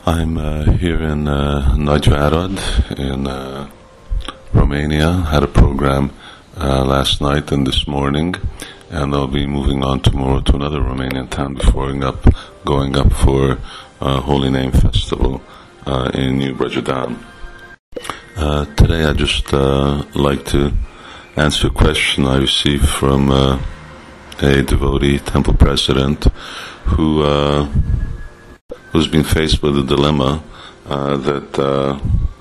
I'm here in Nagyvárad in Romania. Had a program last night and this morning, and I'll be moving on tomorrow to another Romanian town before going up for Holy Name Festival in New Brajadam. Today I just like to answer a question I received from a devotee, temple president, who's been faced with a dilemma that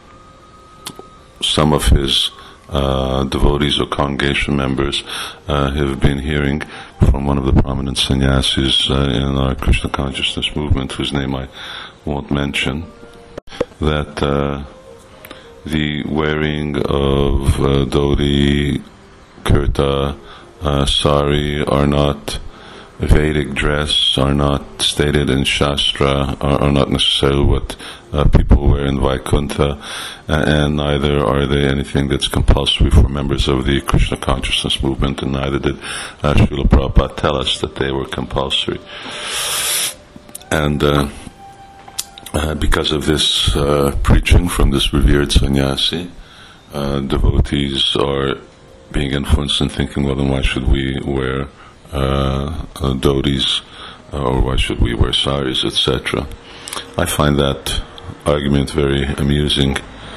some of his devotees or congregation members have been hearing from one of the prominent sannyasis in our Krishna consciousness movement, whose name I won't mention, that the wearing of dhoti, kurta, sari are not Vedic dress, are not stated in Shastra, are not necessarily what people wear in Vaikuntha, and neither are they anything that's compulsory for members of the Krishna consciousness movement, and neither did Srila Prabhupada tell us that they were compulsory. And because of this preaching from this revered sannyasi, devotees are being influenced and thinking, well, then why should we wear dhotis, or why should we wear saris, etc. I find that argument very amusing,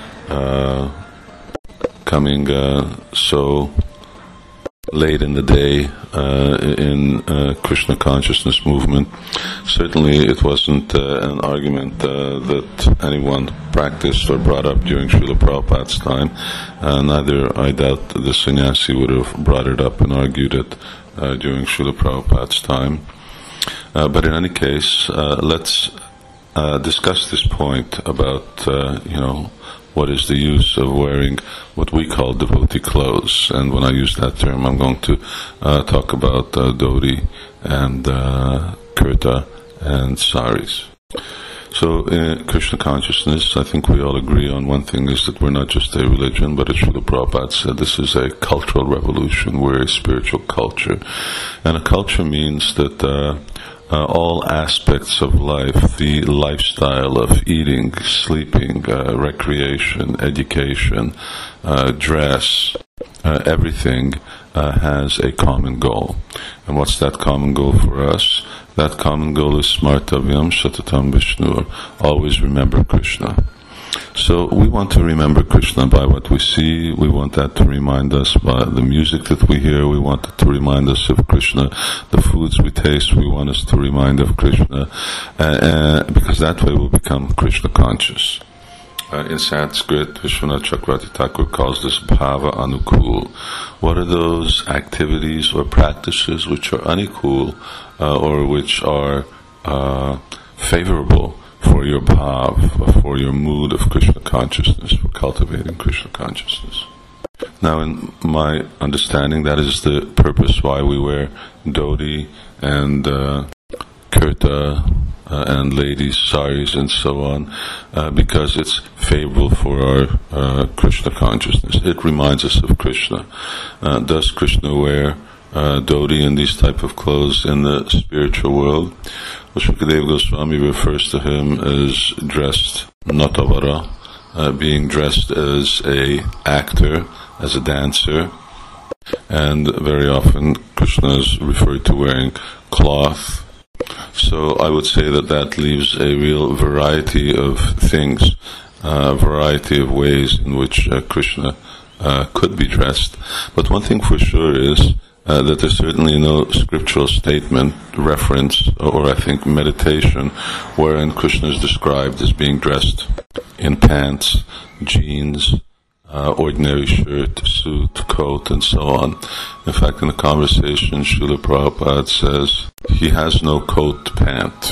coming so late in the day in Krishna consciousness movement. Certainly it wasn't an argument that anyone practiced or brought up during Srila Prabhupada's time. Neither, I doubt, the sannyasi would have brought it up and argued it during Srila Prabhupada's time. But in any case, let's discuss this point about, what is the use of wearing what we call devotee clothes. And when I use that term, I'm going to talk about dhoti and kurta and saris. So in Krishna consciousness, I think we all agree on one thing, is that we're not just a religion, but as Srila Prabhupada said, this is a cultural revolution. We're a spiritual culture. And a culture means that all aspects of life, the lifestyle of eating, sleeping, recreation, education, dress, everything has a common goal. And what's that common goal for us? That common goal is Smartavyam Satatam Vishnu, always remember Krishna. So we want to remember Krishna by what we see. We want that to remind us by the music that we hear. We want it to remind us of Krishna. The foods we taste, we want us to remind of Krishna, because that way we'll become Krishna conscious. In Sanskrit, Vishwanath Chakravarti Thakur calls this bhava anukul. What are those activities or practices which are unikul or which are favorable for your bhav, for your mood of Krishna consciousness, for cultivating Krishna consciousness? Now, in my understanding, that is the purpose why we wear dhoti and kurta and ladies' saris and so on, because it's favorable for our Krishna consciousness. It reminds us of Krishna. Does Krishna wear dhoti and these type of clothes in the spiritual world? Well, Shukadeva Goswami refers to him as dressed natavara, being dressed as a actor, as a dancer, and very often Krishna is referred to wearing cloth. So I would say that leaves a real variety of things, a variety of ways in which Krishna could be dressed. But one thing for sure is that there's certainly no scriptural statement, reference, or I think meditation, wherein Krishna is described as being dressed in pants, jeans, ordinary shirt, suit, coat, and so on. In fact, in the conversation, Srila Prabhupada says he has no coat pant.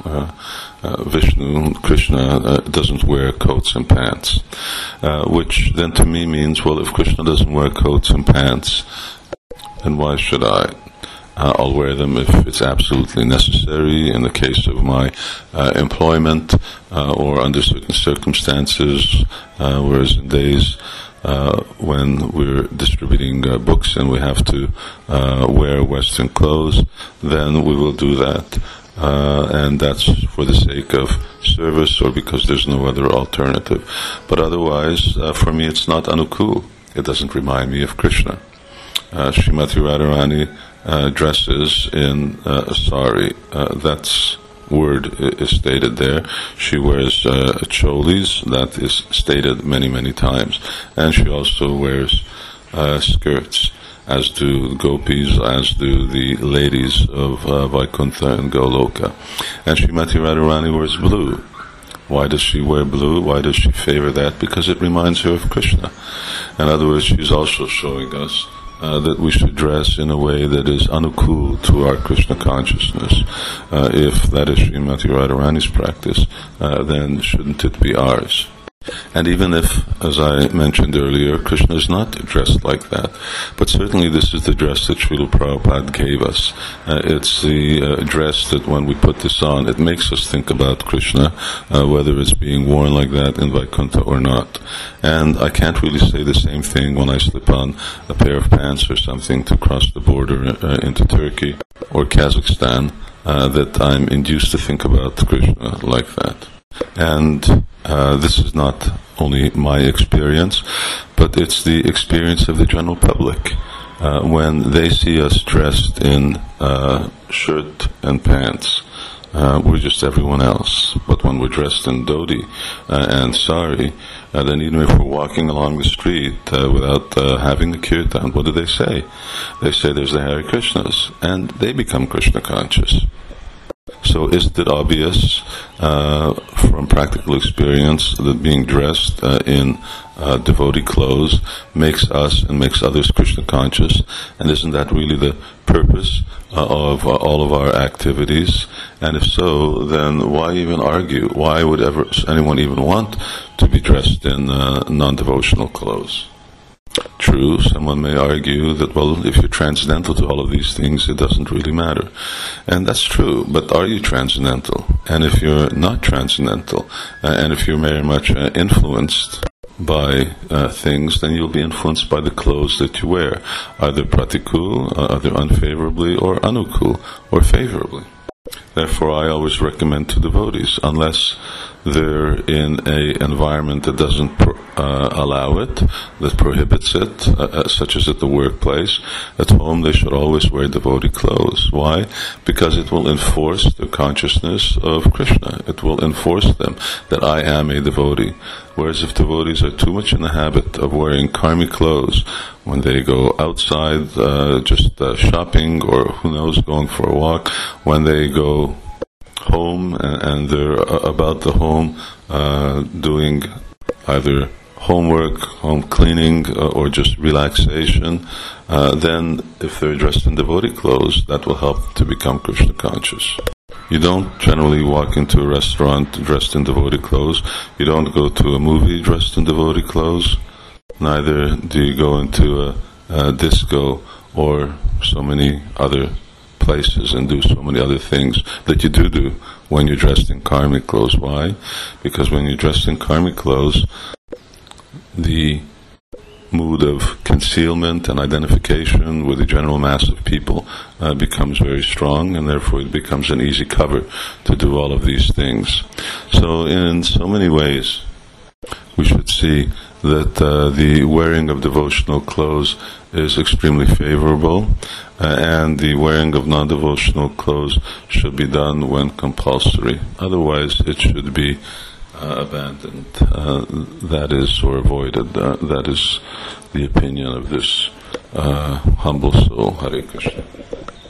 Vishnu, Krishna, doesn't wear coats and pants, which then to me means, well, if Krishna doesn't wear coats and pants, then why should I? I'll wear them if it's absolutely necessary in the case of my employment or under certain circumstances, whereas in days when we're distributing books and we have to wear Western clothes, then we will do that. And that's for the sake of service or because there's no other alternative. But otherwise, for me, it's not anukul. It doesn't remind me of Krishna. Srimati Radharani dresses in a sari. That's word is stated there. She wears cholis. That is stated many, many times. And she also wears skirts, as do the gopis, as do the ladies of Vaikuntha and Goloka. And Srimati Radharani wears blue. Why does she wear blue? Why does she favor that? Because it reminds her of Krishna. In other words, she's also showing us that we should dress in a way that is anukul to our Krishna consciousness. If that is Srimati Radharani's practice, then shouldn't it be ours? And even if, as I mentioned earlier, Krishna is not dressed like that, but certainly this is the dress that Srila Prabhupada gave us. It's the dress that when we put this on, it makes us think about Krishna, whether it's being worn like that in Vaikuntha or not. And I can't really say the same thing when I slip on a pair of pants or something to cross the border into Turkey or Kazakhstan, that I'm induced to think about Krishna like that. And this is not only my experience, but it's the experience of the general public. When they see us dressed in shirt and pants, we're just everyone else. But when we're dressed in dhoti and sari, then even if we're walking along the street without having a kirtan, what do they say? They say there's the Hare Krishnas, and they become Krishna conscious. So isn't it obvious from practical experience that being dressed in devotee clothes makes us and makes others Krishna conscious? And isn't that really the purpose of all of our activities? And if so, then why even argue? Why would anyone even want to be dressed in non-devotional clothes? True, someone may argue that, well, if you're transcendental to all of these things, it doesn't really matter. And that's true, but are you transcendental? And if you're not transcendental, and if you're very much influenced by things, then you'll be influenced by the clothes that you wear, either pratikul, either unfavorably, or anukul, or favorably. Therefore, I always recommend to devotees, unless they're in an environment that doesn't allow it, that prohibits it, such as at the workplace, at home they should always wear devotee clothes. Why? Because it will enforce the consciousness of Krishna. It will enforce them that I am a devotee. Whereas if devotees are too much in the habit of wearing karmic clothes when they go outside just shopping or who knows, going for a walk, when they go home and they're about the home doing either homework, home cleaning, or just relaxation, then if they're dressed in devotee clothes, that will help to become Krishna conscious. You don't generally walk into a restaurant dressed in devotee clothes. You don't go to a movie dressed in devotee clothes. Neither do you go into a disco or so many other places and do so many other things that you do when you're dressed in karmic clothes. Why? Because when you're dressed in karmic clothes, the mood of concealment and identification with the general mass of people becomes very strong, and therefore it becomes an easy cover to do all of these things. So in so many ways, we should see that the wearing of devotional clothes is extremely favorable, and the wearing of non-devotional clothes should be done when compulsory. Otherwise, it should be abandoned, that is, or avoided. That is the opinion of this humble soul. Hare Krishna.